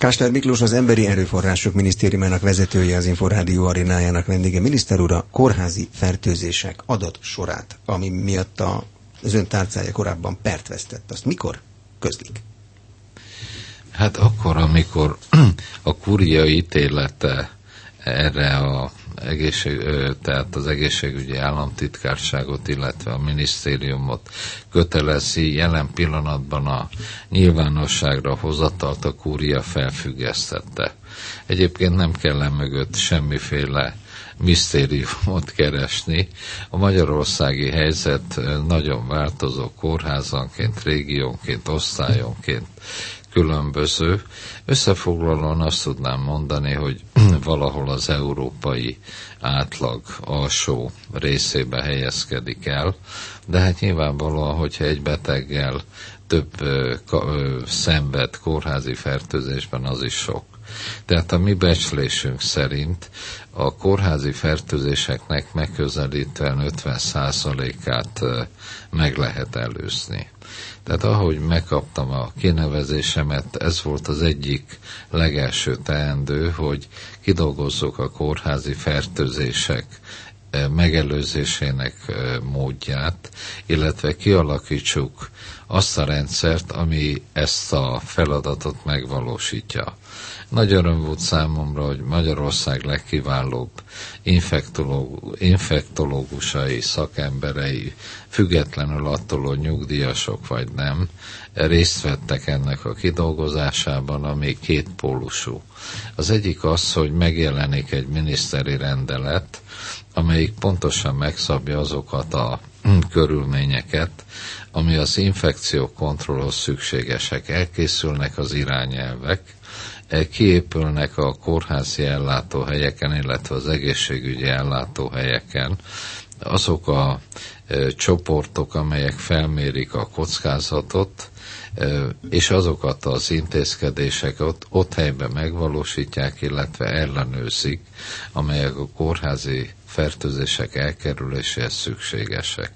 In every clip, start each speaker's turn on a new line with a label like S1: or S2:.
S1: Kásler Miklós, az Emberi Erőforrások Minisztériumának vezetője, az Inforádió arénájának vendége. Miniszter úr, a kórházi fertőzések adatsorát, ami miatt az ön tárcája korábban pert vesztett, azt mikor közlik?
S2: Hát akkor, amikor a kúria ítélete erre tehát az egészségügyi államtitkárságot, illetve a minisztériumot kötelezi, jelen pillanatban a nyilvánosságra hozatalt a kúria felfüggesztette. Egyébként nem kell mögött semmiféle misztériumot keresni. A magyarországi helyzet nagyon változó, kórházanként, régiónként, osztályonként különböző. Összefoglalóan azt tudnám mondani, hogy valahol az európai átlag alsó részébe helyezkedik el, de hát nyilvánvalóan, hogyha egy beteggel több szenved kórházi fertőzésben, az is sok. Tehát a mi becslésünk szerint a kórházi fertőzéseknek megközelítően 50%-át meg lehet előzni. Tehát ahogy megkaptam a kinevezésemet, ez volt az egyik legelső teendő, hogy kidolgozzuk a kórházi fertőzések megelőzésének módját, illetve kialakítsuk azt a rendszert, ami ezt a feladatot megvalósítja. Nagy öröm volt számomra, hogy Magyarország legkiválóbb infektológusai, szakemberei, függetlenül attól, hogy nyugdíjasok vagy nem, részt vettek ennek a kidolgozásában, ami kétpólusú. Az egyik az, hogy megjelenik egy miniszteri rendelet, amelyik pontosan megszabja azokat a körülményeket, ami az infekciókontrollhoz szükségesek. Elkészülnek az irányelvek, kiépülnek a kórházi ellátóhelyeken, illetve az egészségügyi ellátóhelyeken azok a csoportok, amelyek felmérik a kockázatot, és azokat az intézkedéseket ott helyben megvalósítják, illetve ellenőrzik, amelyek a kórházi fertőzések elkerüléséhez szükségesek.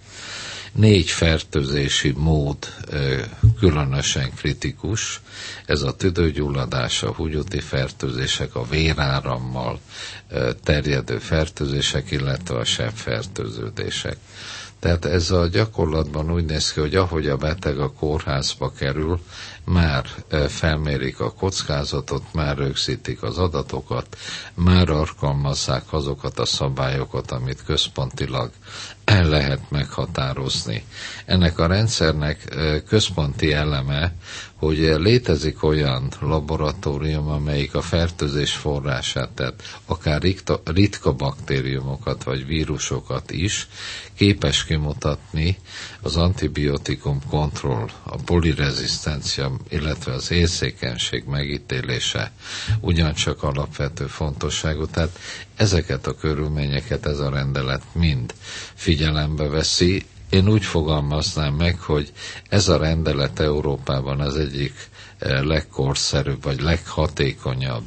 S2: 4 fertőzési mód különösen kritikus, ez a tüdőgyulladás, a húgyúti fertőzések, a vérárammal terjedő fertőzések, illetve a sebfertőződések. Tehát ez a gyakorlatban úgy néz ki, hogy ahogy a beteg a kórházba kerül, már felmérik a kockázatot, már rögzítik az adatokat, már alkalmazzák azokat a szabályokat, amit központilag el lehet meghatározni. Ennek a rendszernek központi eleme, hogy létezik olyan laboratórium, amelyik a fertőzés forrását, tehát akár ritka baktériumokat vagy vírusokat is képes kimutatni az antibiotikum kontroll, a polirezisztencia, illetve az érzékenység megítélése ugyancsak alapvető fontosságú. Tehát ezeket a körülményeket ez a rendelet mind figyelembe veszi. Én úgy fogalmaznám meg, hogy ez a rendelet Európában az egyik legkorszerűbb vagy leghatékonyabb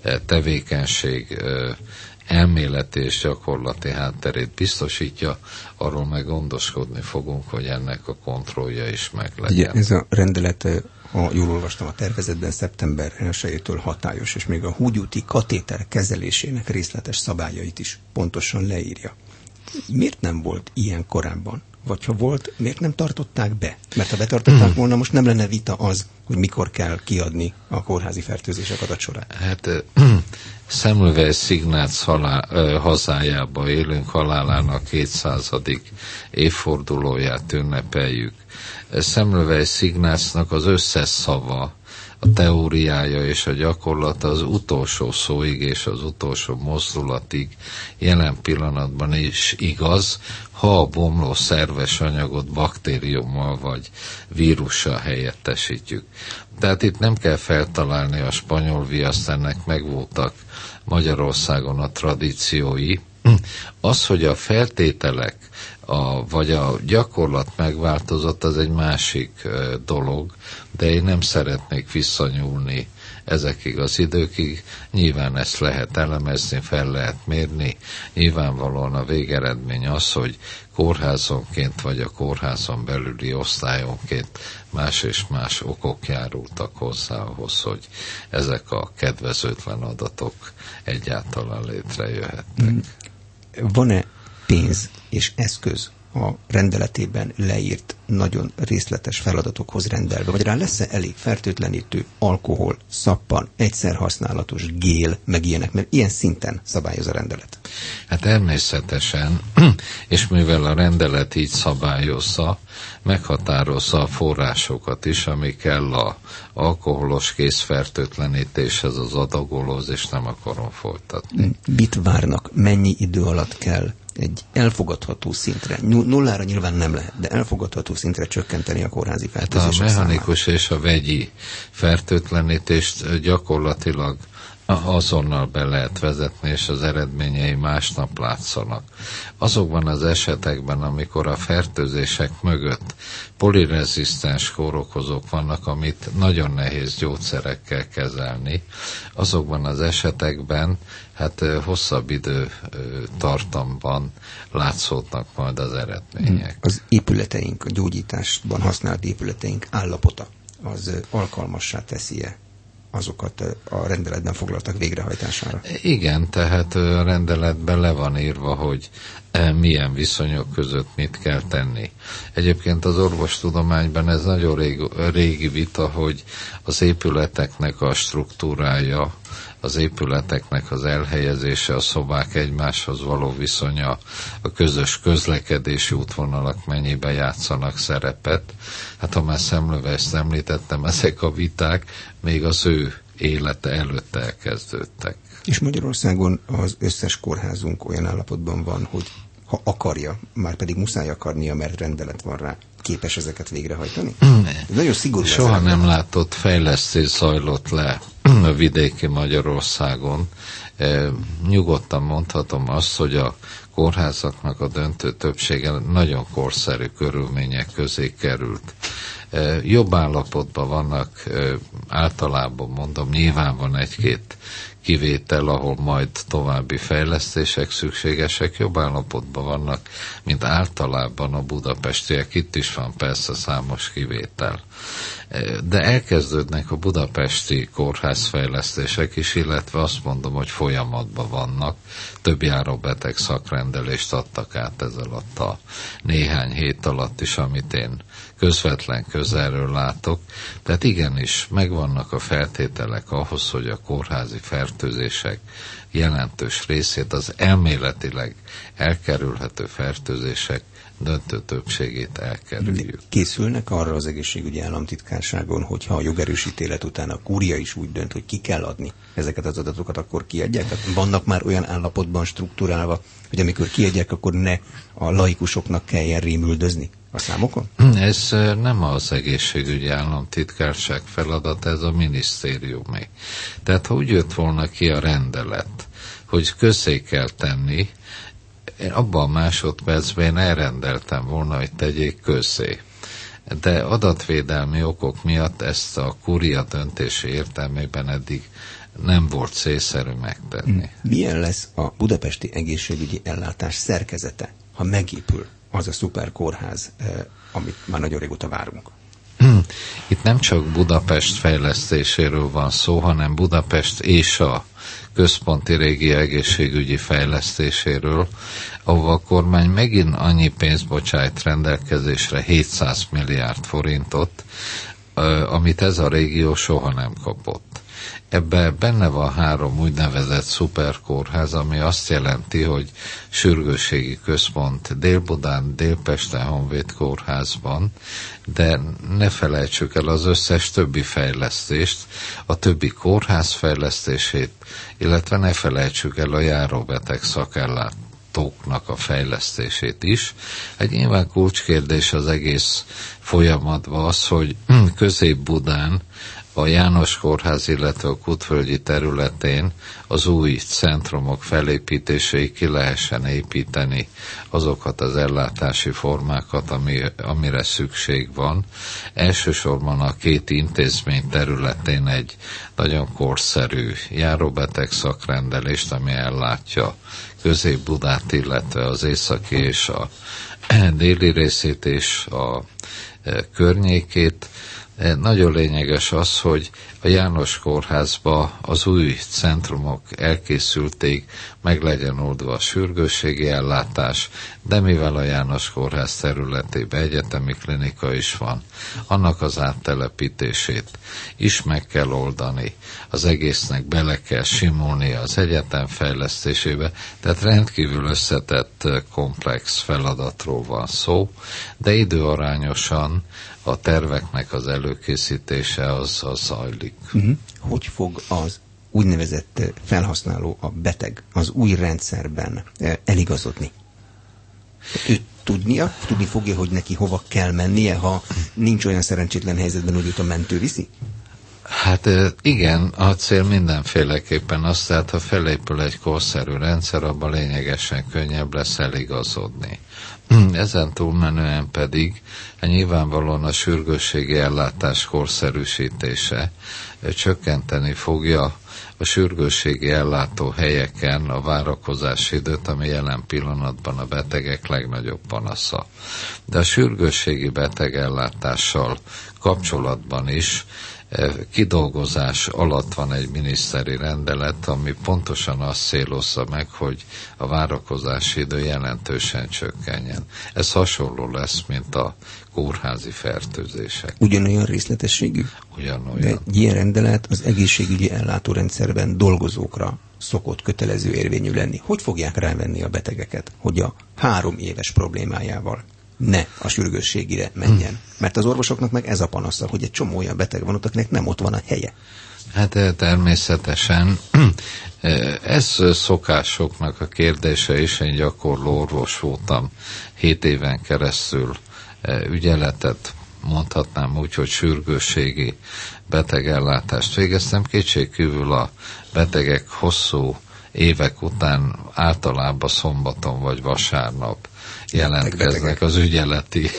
S2: tevékenység elméleti és gyakorlati hátterét biztosítja, arról meg gondoskodni fogunk, hogy ennek a kontrollja is meg legyen.
S1: Ugye ez a rendelet, ha jól olvastam a tervezetben, szeptember 1-től hatályos, és még a húgyúti katéter kezelésének részletes szabályait is pontosan leírja. Miért nem volt ilyen korábban? Vagy ha volt, miért nem tartották be? Mert ha betartották volna, most nem lenne vita az, hogy mikor kell kiadni a kórházi fertőzések adatsorát.
S2: Hát Semmelweis Ignác hazájába élünk, halálának 200. évfordulóját ünnepeljük. Semmelweis Ignácnak az összes szava, a teóriája és a gyakorlata az utolsó szóig és az utolsó mozdulatig jelen pillanatban is igaz, ha a bomló szerves anyagot baktériummal vagy vírussal helyettesítjük. Tehát itt nem kell feltalálni a spanyol viaszt, ennek megvoltak Magyarországon a tradíciói. Az, hogy a feltételek vagy a gyakorlat megváltozott, az egy másik dolog, de én nem szeretnék visszanyúlni ezekig az időkig. Nyilván ezt lehet elemezni, fel lehet mérni. Nyilvánvalóan a végeredmény az, hogy kórházonként vagy a kórházon belüli osztályonként más és más okok járultak hozzá ahhoz, hogy ezek a kedvezőtlen adatok egyáltalán létrejöhettek.
S1: Van-e pénz és eszköz a rendeletében leírt nagyon részletes feladatokhoz rendelve, vagy rá lesz-e elég fertőtlenítő, alkohol, szappan, egyszerhasználatos gél, meg ilyenek, mert ilyen szinten szabályoz a rendelet?
S2: Hát természetesen, és mivel a rendelet így szabályozza, meghatározza a forrásokat is, ami kell a alkoholos készfertőtlenítéshez, az adagolóhoz, és nem akarom folytatni.
S1: Mit várnak? Mennyi idő alatt kell egy elfogadható szintre, nullára nyilván nem lehet, de elfogadható szintre csökkenteni a kórházi fertőzések
S2: a mechanikus számát és a vegyi fertőtlenítést gyakorlatilag azonnal be lehet vezetni, és az eredményei másnap látszanak. Azokban az esetekben, amikor a fertőzések mögött polirezisztens kórokozók vannak, amit nagyon nehéz gyógyszerekkel kezelni, azokban az esetekben hosszabb idő tartamban látszódnak majd az eredmények.
S1: Az épületeink, a gyógyításban használt épületeink állapota az alkalmassá teszi-e azokat a rendeletben foglaltak végrehajtására?
S2: Igen, tehát a rendeletben le van írva, hogy milyen viszonyok között mit kell tenni. Egyébként az orvostudományban ez nagyon régi vita, hogy az épületeknek a struktúrája, az épületeknek az elhelyezése, a szobák egymáshoz való viszonya, a közös közlekedési útvonalak mennyiben játszanak szerepet. Hát ha már Semmelweist említettem, ezek a viták még az ő élete előtt elkezdődtek.
S1: És Magyarországon az összes kórházunk olyan állapotban van, hogy ha akarja, már pedig muszáj akarnia, mert rendelet van rá, képes ezeket végrehajtani? Nagyon szigorú.
S2: Soha nem látott fejlesztés zajlott le a vidéki Magyarországon. Nyugodtan mondhatom azt, hogy a kórházaknak a döntő többsége nagyon korszerű körülmények közé került. Jobb állapotban vannak, általában mondom, nyilván van egy-két kivétel, ahol majd további fejlesztések szükségesek, jobb állapotban vannak, mint általában a budapestiek. Itt is van persze számos kivétel. De elkezdődnek a budapesti kórházfejlesztések is, illetve azt mondom, hogy folyamatban vannak. Több járóbeteg szakrendelést adtak át ez alatt a néhány hét alatt is, amit én közvetlen közelről látok. Tehát igenis, megvannak a feltételek ahhoz, hogy a kórházi fertőzések jelentős részét, az elméletileg elkerülhető fertőzések döntő többségét elkerüljük.
S1: Készülnek arra az egészségügyi államtitkárságon, hogyha a jogerősítélet után a kúria is úgy dönt, hogy ki kell adni ezeket az adatokat, akkor kiadják? Tehát vannak már olyan állapotban strukturálva, hogy amikor kiadják, akkor ne a laikusoknak kelljen rémüldözni a számokon?
S2: Ez nem az egészségügyi államtitkárság feladat, ez a minisztériumé. Tehát ha úgy jött volna ki a rendelet, hogy közzé kell tenni, én abban a másodpercben elrendeltem volna, hogy tegyék közzé. De adatvédelmi okok miatt ezt a kúria döntési értelmében eddig nem volt célszerű megtenni.
S1: Milyen lesz a budapesti egészségügyi ellátás szerkezete, ha megépül az a szuperkórház, amit már nagyon régóta várunk?
S2: Itt nem csak Budapest fejlesztéséről van szó, hanem Budapest és a központi régió egészségügyi fejlesztéséről, ahol a kormány megint annyi pénzt bocsájt rendelkezésre, 700 milliárd forintot, amit ez a régió soha nem kapott. Ebben benne van 3 úgynevezett szuperkórház, ami azt jelenti, hogy sürgősségi központ Dél-Budán, Dél-Pesten, Honvéd kórházban, de ne felejtsük el az összes többi fejlesztést, a többi kórház fejlesztését, illetve ne felejtsük el a járóbeteg szakellátóknak a fejlesztését is. Egy nyilván kulcskérdés az egész folyamatban az, hogy Közép-Budán a János Kórház, illetve a Kútvölgyi területén az új centrumok felépítései ki lehessen építeni azokat az ellátási formákat, amire szükség van. Elsősorban a két intézmény területén egy nagyon korszerű járóbeteg szakrendelést, ami ellátja Közép-Budát, illetve az északi és a déli részét és a környékét. Nagyon lényeges az, hogy a János Kórházba az új centrumok elkészülték, meg legyen oldva a sürgősségi ellátás, de mivel a János Kórház területében egyetemi klinika is van, annak az áttelepítését is meg kell oldani. Az egésznek bele kell simulni az egyetem fejlesztésébe, tehát rendkívül összetett, komplex feladatról van szó, de időarányosan a terveknek az előkészítése az zajlik.
S1: Hogy fog az úgynevezett felhasználó, a beteg az új rendszerben eligazodni? Ő tudni fogja, hogy neki hova kell mennie, ha nincs olyan szerencsétlen helyzetben, hogy őt a mentő viszi?
S2: Hát igen, a cél mindenféleképpen az, tehát ha felépül egy korszerű rendszer, abban lényegesen könnyebb lesz eligazodni. Ezen túlmenően pedig nyilvánvalóan a sürgősségi ellátás korszerűsítése csökkenteni fogja a sürgősségi ellátó helyeken a várakozási időt, ami jelen pillanatban a betegek legnagyobb panasza. De a sürgősségi betegellátással kapcsolatban is kidolgozás alatt van egy miniszteri rendelet, ami pontosan azt célozza meg, hogy a várakozási idő jelentősen csökkenjen. Ez hasonló lesz, mint a kórházi fertőzések.
S1: Ugyanolyan részletességű?
S2: Ugyanolyan.
S1: De egy ilyen rendelet az egészségügyi ellátórendszerben dolgozókra szokott kötelező érvényű lenni. Hogy fogják rávenni a betegeket, hogy a 3 éves problémájával ne a sürgősségire menjen? Mert az orvosoknak meg ez a panasza, hogy egy csomó olyan beteg van, akinek nem ott van a helye.
S2: Hát természetesen ez szokásoknak a kérdése is. Én gyakorló orvos voltam 7 éven keresztül, ügyeletet mondhatnám úgy, hogy sürgősségi betegellátást végeztem. Kétségkívül a betegek hosszú évek után általában szombaton vagy vasárnap jelentkeznek az ügyeleti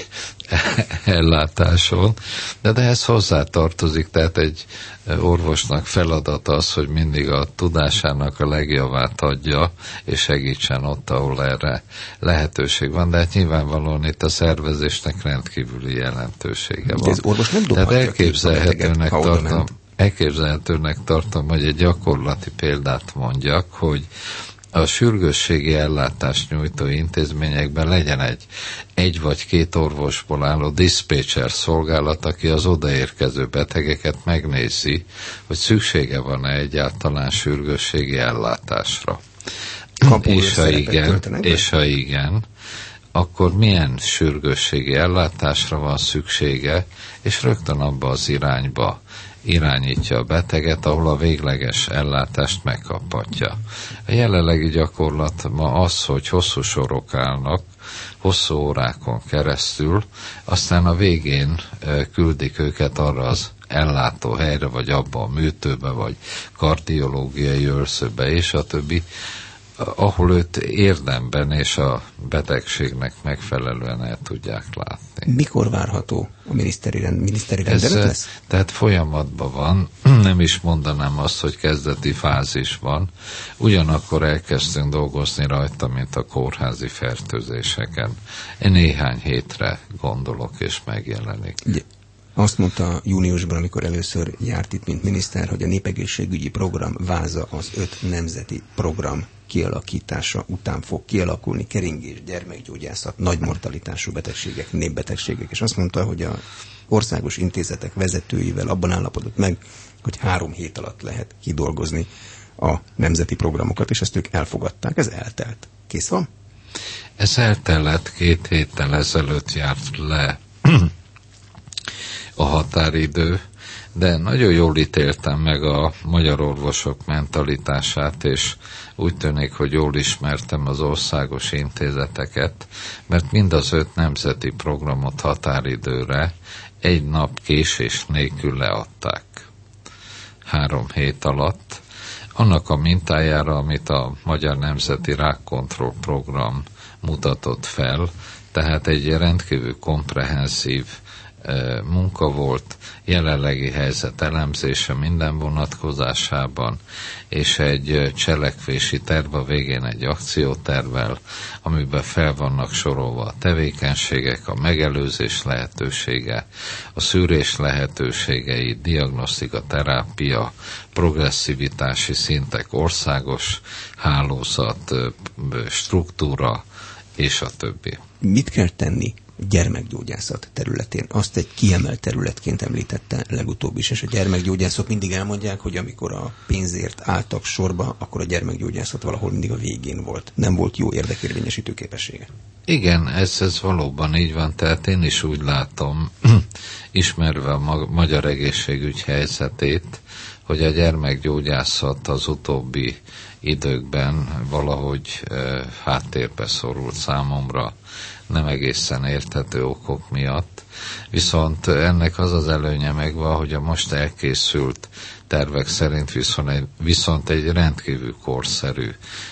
S2: ellátáson, de ehhez hozzátartozik, tehát egy orvosnak feladata az, hogy mindig a tudásának a legjavát adja, és segítsen ott, ahol erre lehetőség van, de hát nyilvánvalóan itt a szervezésnek rendkívüli jelentősége van.
S1: De ez orvos nem dobhatja ki a beteget,
S2: elképzelhetőnek tartom, hogy egy gyakorlati példát mondjak, hogy a sürgősségi ellátást nyújtó intézményekben legyen egy vagy 2 orvosból álló diszpécser szolgálat, aki az odaérkező betegeket megnézi, hogy szüksége van-e egyáltalán sürgősségi ellátásra. És ha igen, akkor milyen sürgősségi ellátásra van szüksége, és rögtön abba az irányba irányítja a beteget, ahol a végleges ellátást megkaphatja. A jelenlegi gyakorlat ma az, hogy hosszú sorok állnak, hosszú órákon keresztül, aztán a végén küldik őket arra az ellátó helyre, vagy abba a műtőbe, vagy kardiológiai őrzőbe, és a többi, ahol őt érdemben és a betegségnek megfelelően el tudják látni.
S1: Mikor várható a miniszteri rendelet lesz?
S2: Tehát folyamatban van, nem is mondanám azt, hogy kezdeti fázisban, ugyanakkor elkezdtünk dolgozni rajta, mint a kórházi fertőzéseken. Néhány hétre gondolok, és megjelenik.
S1: Azt mondta júniusban, amikor először járt itt, mint miniszter, hogy a népegészségügyi program váza az 5 nemzeti program kialakítása után fog kialakulni: keringés, gyermekgyógyászat, nagy mortalitású betegségek, népbetegségek, és azt mondta, hogy az országos intézetek vezetőivel abban állapodott meg, hogy 3 hét alatt lehet kidolgozni a nemzeti programokat, és ezt ők elfogadták. Ez eltelt. Kész van?
S2: Ez eltelt, 2 héttel ezelőtt járt le a határidő, de nagyon jól ítéltem meg a magyar orvosok mentalitását, és úgy tűnik, hogy jól ismertem az országos intézeteket, mert mind az 5 nemzeti programot határidőre 1 nap késés nélkül leadták. 3 hét alatt, annak a mintájára, amit a Magyar Nemzeti Rákkontroll Program mutatott fel, tehát egy rendkívül komprehenzív munka volt, jelenlegi helyzet elemzése minden vonatkozásában, és egy cselekvési terv, a végén egy akciótervvel, amiben fel vannak sorolva a tevékenységek, a megelőzés lehetősége, a szűrés lehetőségei, diagnosztika, terápia, progresszivitási szintek, országos hálózat, struktúra, és a többi.
S1: Mit kell tenni gyermekgyógyászat területén? Azt egy kiemelt területként említette legutóbb is, és a gyermekgyógyászok mindig elmondják, hogy amikor a pénzért álltak sorba, akkor a gyermekgyógyászat valahol mindig a végén volt. Nem volt jó érdekérvényesítő képessége.
S2: Igen, ez valóban így van, tehát én is úgy látom, ismerve a magyar egészségügy helyzetét, hogy a gyermekgyógyászat az utóbbi időkben valahogy háttérbe szorult számomra, nem egészen érthető okok miatt. Viszont ennek az az előnye megvan, hogy a most elkészült tervek szerint viszont egy rendkívül korszerű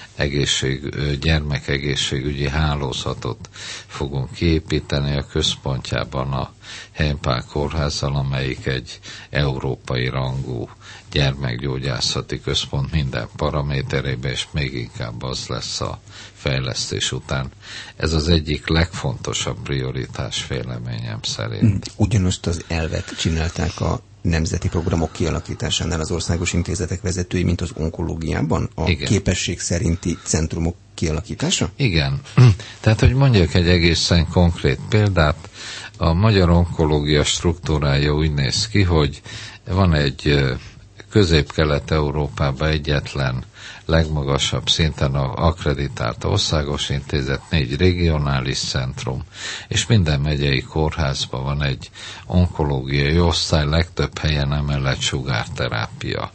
S2: gyermekegészségügyi hálózatot fogunk kiépíteni a központjában a Henpál kórházzal, amelyik egy európai rangú gyermekgyógyászati központ minden paraméterében, és még inkább az lesz a fejlesztés után. Ez az egyik legfontosabb prioritás véleményem szerint.
S1: Ugyanazt az elvet csinálták a nemzeti programok kialakításánál az országos intézetek vezetői, mint az onkológiában? A
S2: Igen.
S1: képesség szerinti centrumok kialakítása?
S2: Igen. Tehát, hogy mondjak egy egészen konkrét példát, a magyar onkológia struktúrája úgy néz ki, hogy van egy Közép-Kelet-Európában egyetlen legmagasabb szinten akkreditált országos intézet, 4 regionális centrum, és minden megyei kórházban van egy onkológiai osztály, legtöbb helyen emellett sugárterápia.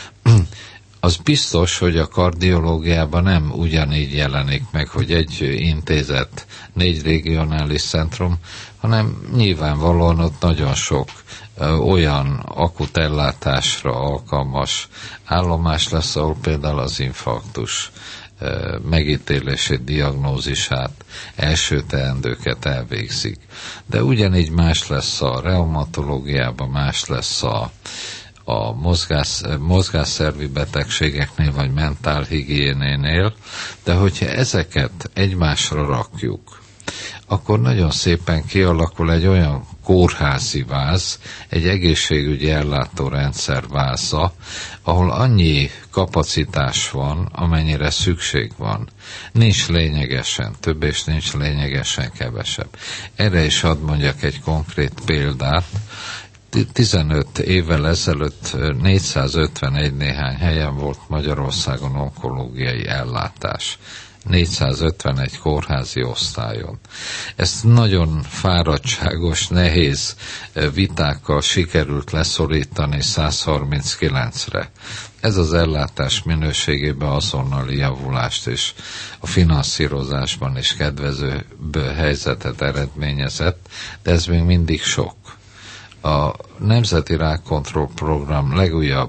S2: Az biztos, hogy a kardiológiában nem ugyanígy jelenik meg, hogy egy intézet, 4 regionális centrum, hanem nyilvánvalóan ott nagyon sok olyan akut ellátásra alkalmas állomás lesz, ahol például az infarktus megítélését, diagnózisát, első teendőket elvégzik. De ugyanígy más lesz a reumatológiában, más lesz a mozgásszervi betegségeknél, vagy mentálhigiénénél, de hogyha ezeket egymásra rakjuk, akkor nagyon szépen kialakul egy olyan kórházi váz, egy egészségügyi ellátórendszer váza, ahol annyi kapacitás van, amennyire szükség van. Nincs lényegesen több, és nincs lényegesen kevesebb. Erre is hadd mondjak egy konkrét példát. 15 évvel ezelőtt 451 néhány helyen volt Magyarországon onkológiai ellátás. 451 kórházi osztályon. Ezt nagyon fáradtságos, nehéz vitákkal sikerült leszorítani 139-re. Ez az ellátás minőségében azonnali javulást és a finanszírozásban is kedvező helyzetet eredményezett, de ez még mindig sok. A Nemzeti Rákkontroll Program legújabb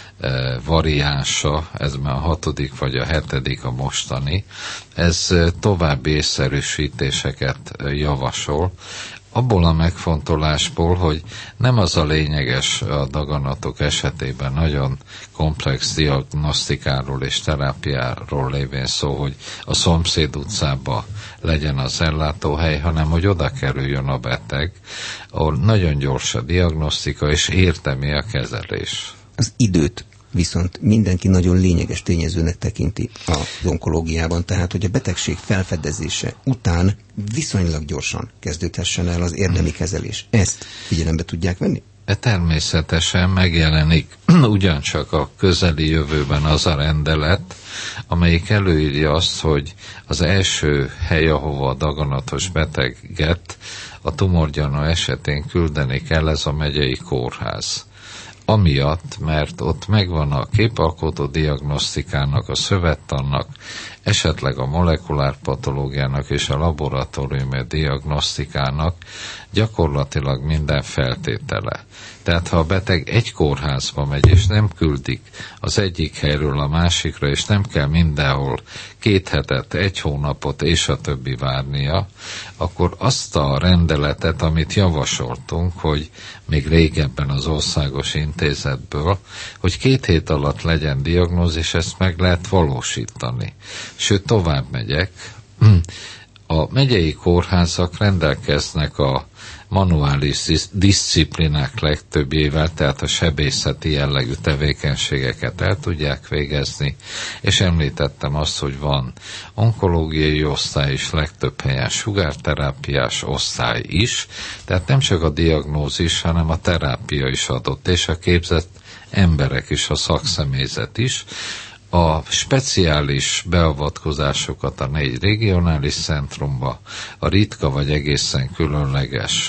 S2: variánsa, ez már a 6. vagy a 7. a mostani, ez további észszerűsítéseket javasol, abból a megfontolásból, hogy nem az a lényeges a daganatok esetében nagyon komplex diagnosztikáról és terápiáról lévén szó, hogy a szomszéd utcába legyen az ellátóhely, hanem hogy oda kerüljön a beteg, ahol nagyon gyors a diagnosztika és érdemi a kezelés.
S1: Az időt viszont mindenki nagyon lényeges tényezőnek tekinti az onkológiában, tehát hogy a betegség felfedezése után viszonylag gyorsan kezdődhessen el az érdemi kezelés. Ezt figyelembe tudják venni?
S2: Természetesen megjelenik ugyancsak a közeli jövőben az a rendelet, amelyik előírja azt, hogy az első hely, ahova a daganatos beteget a tumorgyanú esetén küldeni kell, ez a megyei kórház. Amiatt, mert ott megvan a képalkotó diagnosztikának, a szövettannak, esetleg a molekulárpatológiának és a laboratóriumi diagnosztikának gyakorlatilag minden feltétele. Tehát ha a beteg egy kórházba megy, és nem küldik az egyik helyről a másikra, és nem kell mindenhol 2 hetet, 1 hónapot és a többi várnia, akkor azt a rendeletet, amit javasoltunk, hogy még régebben az országos intézetből, hogy 2 hét alatt legyen diagnózis, ezt meg lehet valósítani. Sőt, tovább megyek. A megyei kórházak rendelkeznek a manuális disziplinák legtöbbjével, tehát a sebészeti jellegű tevékenységeket el tudják végezni, és említettem azt, hogy van onkológiai osztály is, legtöbb helyen sugárterápiás osztály is, tehát nem csak a diagnózis, hanem a terápia is adott, és a képzett emberek is, a szakszemélyzet is. A speciális beavatkozásokat a 4 regionális centrumba, a ritka vagy egészen különleges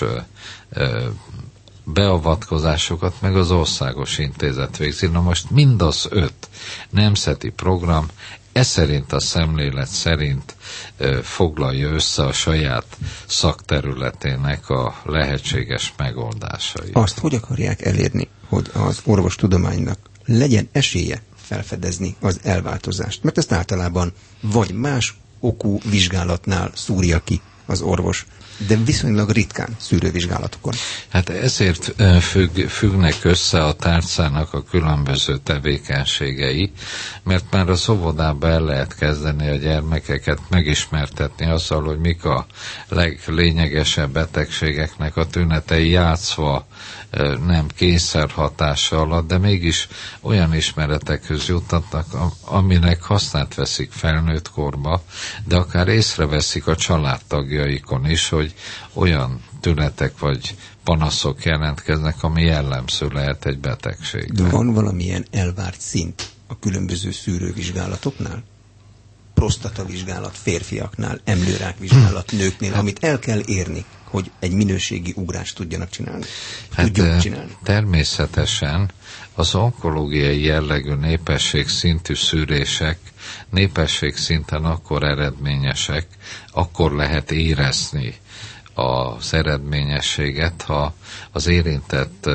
S2: beavatkozásokat meg az országos intézet végzi. Na most mind az 5 nemzeti program szerint a szemlélet szerint foglalja össze a saját szakterületének a lehetséges megoldásait.
S1: Azt hogy akarják elérni, hogy az orvostudománynak legyen esélye felfedezni az elváltozást? Mert ezt általában vagy más okú vizsgálatnál szúrja ki az orvos, de viszonylag ritkán szűrővizsgálatokon.
S2: Hát ezért függnek össze a tárcának a különböző tevékenységei, mert már az óvodában el lehet kezdeni a gyermekeket megismertetni azzal, hogy mik a leglényegesebb betegségeknek a tünetei, játszva, nem kényszerhatása alatt, de mégis olyan ismeretekhez juttatnak, aminek hasznát veszik felnőtt korba, de akár észreveszik a családtagjaikon is, hogy olyan tünetek vagy panaszok jelentkeznek, ami jellemző lehet egy betegségben.
S1: De van valamilyen elvárt szint a különböző szűrővizsgálatoknál? Prostatavizsgálat férfiaknál, emlőrákvizsgálat nőknél, amit el kell érni, hogy egy minőségi ugrást tudjanak csinálni.
S2: Természetesen az onkológiai jellegű népességszintű szűrések népességszinten akkor eredményesek, akkor lehet érezni az eredményességet, ha az érintett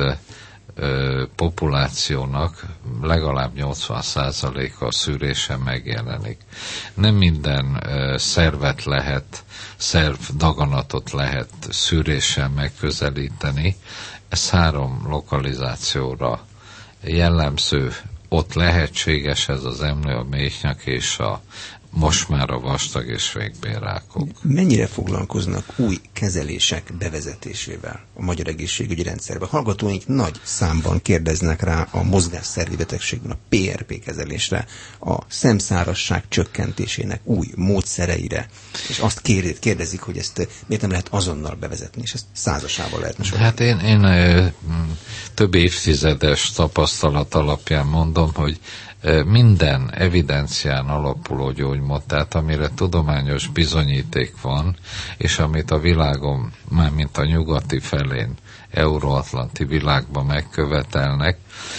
S2: populációnak legalább 80%-a a szűrésen megjelenik. Nem minden szervet lehet, szervdaganatot lehet szűréssel megközelíteni. Ez 3 lokalizációra jellemző. Ott lehetséges ez az emlő, a méhnyak és most már a vastag és végbélrákok.
S1: Mennyire foglalkoznak új kezelések bevezetésével a magyar egészségügyi rendszerben? Hallgatóink nagy számban kérdeznek rá a mozgásszervi betegségben, a PRP kezelésre, a szemszárazság csökkentésének új módszereire, és azt kérdezik, hogy ezt miért nem lehet azonnal bevezetni, és ezt százasával lehetne sorolni.
S2: Hát én több évtizedes tapasztalat alapján mondom, hogy minden evidencián alapuló gyógymód, tehát amire tudományos bizonyíték van, és amit a világon, mármint a nyugati felén, euróatlanti világban megkövetelnek,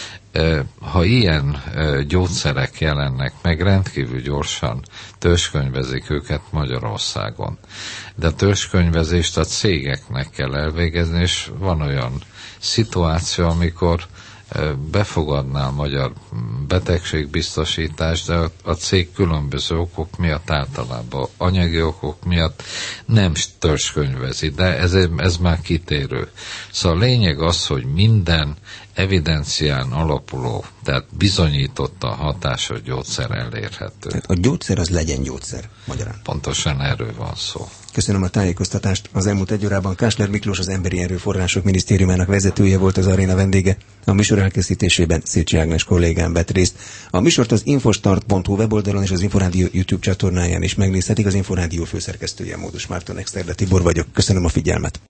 S2: ha ilyen gyógyszerek jelennek meg, rendkívül gyorsan törzskönyvezik őket Magyarországon. De a törzskönyvezést a cégeknek kell elvégezni, és van olyan szituáció, amikor befogadná a magyar betegségbiztosítást, de a cég különböző okok miatt, általában anyagi okok miatt nem törzskönyvezi, de ez már kitérő. Szóval a lényeg az, hogy minden evidencián alapuló, tehát bizonyította a hatásos gyógyszer elérhető.
S1: Tehát a gyógyszer az legyen gyógyszer, magyarán.
S2: Pontosan erről van szó.
S1: Köszönöm a tájékoztatást. Az elmúlt 1 órában Kásler Miklós, az Emberi Erőforrások Minisztériumának vezetője volt az aréna vendége. A műsor elkészítésében Szécsi Ágnes kollégám vett részt. A műsort az infostart.hu weboldalon és az Inforádió YouTube csatornáján is megnézhetik. Az Inforádió főszerkesztője Módos Márton, Exterde Tibor vagyok. Köszönöm a figyelmet.